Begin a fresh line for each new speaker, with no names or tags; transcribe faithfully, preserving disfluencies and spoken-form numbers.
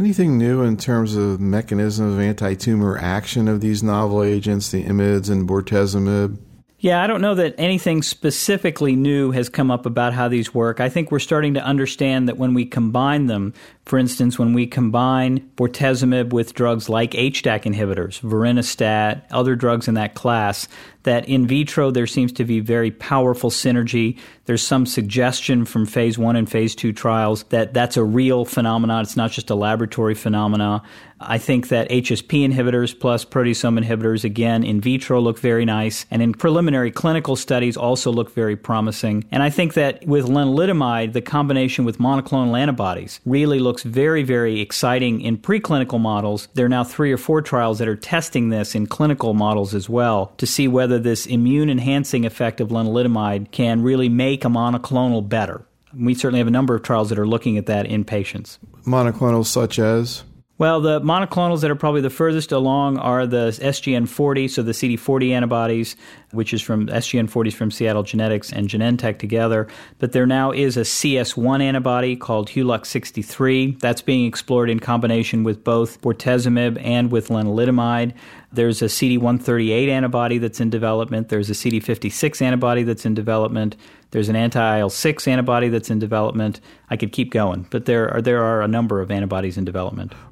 Anything new in terms of mechanism of anti-tumor action of these novel agents, the imids and bortezomib?
Yeah, I don't know that anything specifically new has come up about how these work. I think we're starting to understand that when we combine them, for instance, when we combine bortezomib with drugs like H D A C inhibitors, vorinostat, other drugs in that class, that in vitro there seems to be very powerful synergy. There's some suggestion from phase one and phase two trials that that's a real phenomenon. It's not just a laboratory phenomena. I think that H S P inhibitors plus proteasome inhibitors, again, in vitro look very nice. And in preliminary clinical studies also look very promising. And I think that with lenalidomide, the combination with monoclonal antibodies really looks very, very exciting in preclinical models. There are now three or four trials that are testing this in clinical models as well to see whether this immune-enhancing effect of lenalidomide can really make a monoclonal better. We certainly have a number of trials that are looking at that in patients.
Monoclonals such as?
Well, the monoclonals that are probably the furthest along are the S G N forty, so the C D forty antibodies, which is from S G N forty is from Seattle Genetics and Genentech together. But there now is a C S one antibody called Hulux sixty-three. That's being explored in combination with both bortezomib and with lenalidomide. There's a C D one thirty-eight antibody that's in development. There's a C D fifty-six antibody that's in development. There's an anti-I L six antibody that's in development. I could keep going, but there are there are a number of antibodies in development.